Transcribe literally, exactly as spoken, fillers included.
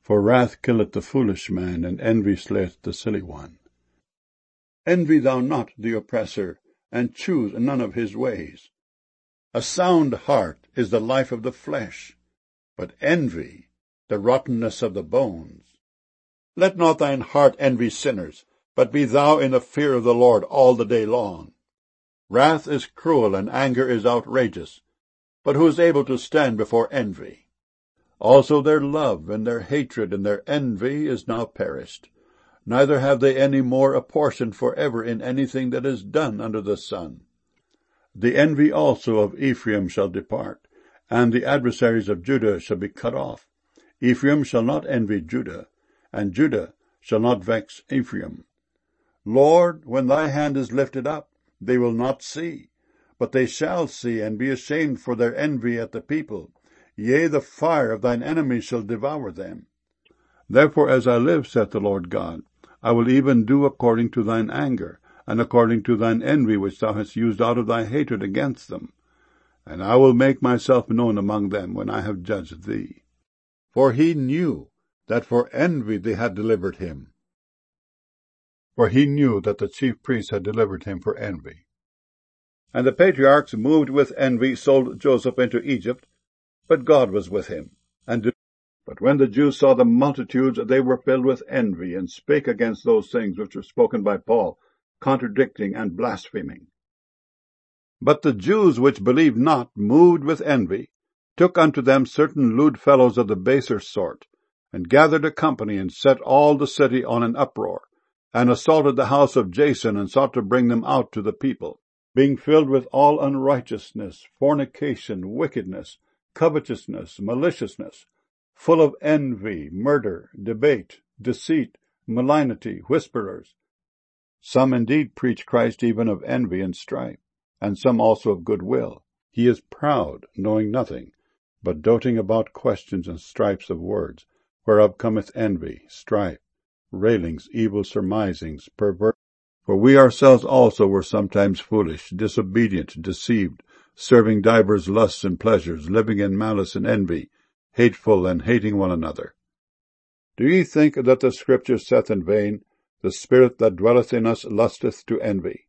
For wrath killeth the foolish man, and envy slayeth the silly one. Envy thou not the oppressor, and choose none of his ways. A sound heart is the life of the flesh, but envy the rottenness of the bones. Let not thine heart envy sinners, but be thou in the fear of the Lord all the day long. Wrath is cruel, and anger is outrageous, but who is able to stand before envy? Also their love and their hatred and their envy is now perished. Neither have they any more a portion for ever in anything that is done under the sun. The envy also of Ephraim shall depart, and the adversaries of Judah shall be cut off. Ephraim shall not envy Judah, and Judah shall not vex Ephraim. Lord, when thy hand is lifted up, they will not see, but they shall see, and be ashamed for their envy at the people. Yea, the fire of thine enemies shall devour them. Therefore, as I live, saith the Lord God, I will even do according to thine anger, and according to thine envy which thou hast used out of thy hatred against them. And I will make myself known among them when I have judged thee. For he knew that for envy they had delivered him. For he knew that the chief priests had delivered him for envy. And the patriarchs, moved with envy, sold Joseph into Egypt, but God was with him. And did... But when the Jews saw the multitudes, they were filled with envy, and spake against those things which were spoken by Paul, contradicting and blaspheming. But the Jews which believed not, moved with envy, took unto them certain lewd fellows of the baser sort, and gathered a company, and set all the city on an uproar, and assaulted the house of Jason, and sought to bring them out to the people, being filled with all unrighteousness, fornication, wickedness, covetousness, maliciousness, full of envy, murder, debate, deceit, malignity, whisperers. Some indeed preach Christ even of envy and strife, and some also of good will. He is proud, knowing nothing, but doting about questions and strifes of words, whereof cometh envy, strife, railings, evil surmisings, perverse. For we ourselves also were sometimes foolish, disobedient, deceived, serving divers lusts and pleasures, living in malice and envy, hateful and hating one another. Do ye think that the Scripture saith in vain, The Spirit that dwelleth in us lusteth to envy?